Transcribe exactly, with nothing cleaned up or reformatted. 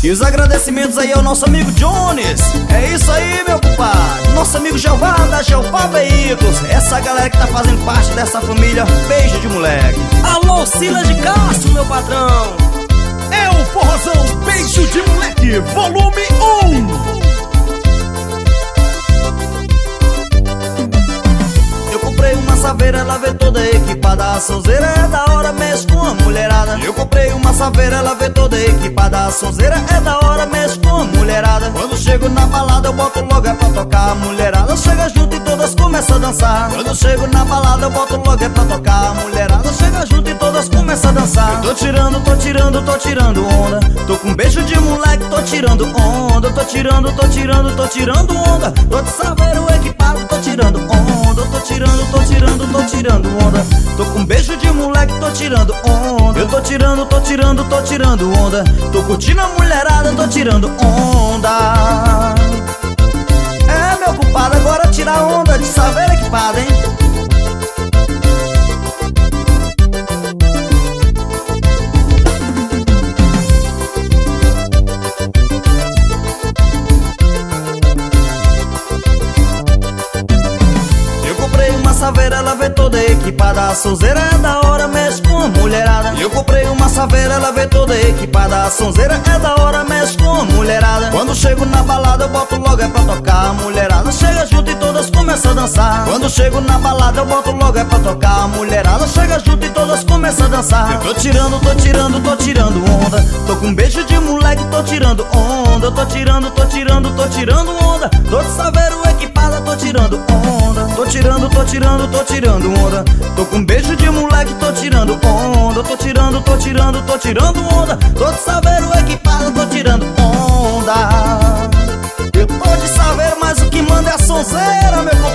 E os agradecimentos aí ao nosso amigo Jones. É isso aí, meu compadre. Nosso amigo Jeová da Jeová Veículos. Essa galera que tá fazendo parte dessa família. Beijo de moleque. Alô, Silas de Castro, meu patrão. É o forrozão Beijo de Moleque, volume um. Comprei uma saveira, ela veio toda equipada. A sonzeira é da hora, mexe com a mulherada. Eu comprei uma saveira, ela veio toda equipada. A sonzeira é da hora, mexe com a mulherada. Quando chego na balada eu boto logo é pra tocar. A mulherada chega junto e todas começam a dançar. Quando chego na balada eu boto logo é pra tocar. A mulherada chega junto e todas começam a dançar. Eu tô tirando, tô tirando, tô tirando onda. Tô com beijo de moleque, tô tirando onda. Tô tirando, tô tirando, tô tirando onda. Tô de saveiro equipado, tô tirando onda. Eu tô tirando, tô tirando, tô tirando onda. Tô com beijo de moleque, tô tirando onda. Eu tô tirando, tô tirando, tô tirando onda. Tô curtindo a mulherada, tô tirando onda. É, meu compadre, agora tira onda de saveira equipada, hein? Saveira, ela veio toda equipada. A sonzeira é da hora, mexe com a mulherada. Eu comprei uma saveira, ela veio toda equipada. A sonzeira é da hora, mexe com a mulherada. Quando chego na balada eu boto logo é pra tocar. A mulherada chega junto e todas começam a dançar. Quando chego na balada eu boto logo é pra tocar. A mulherada chega junto e todas começam a dançar. Eu tô tirando, tô tirando, tô tirando onda. Tô com beijo de moleque, tô tirando onda. Eu tô tirando, tô tirando, tô tirando onda. Tô de saveiro equipada, tô tirando onda. Tô tirando, tô tirando, tô tirando onda. Tô com beijo de moleque, tô tirando onda. Tô tirando, tô tirando, tô tirando onda. Tô de saveiro equipado, tô tirando onda. Eu tô de saveiro, mas o que manda é a sonzeira, meu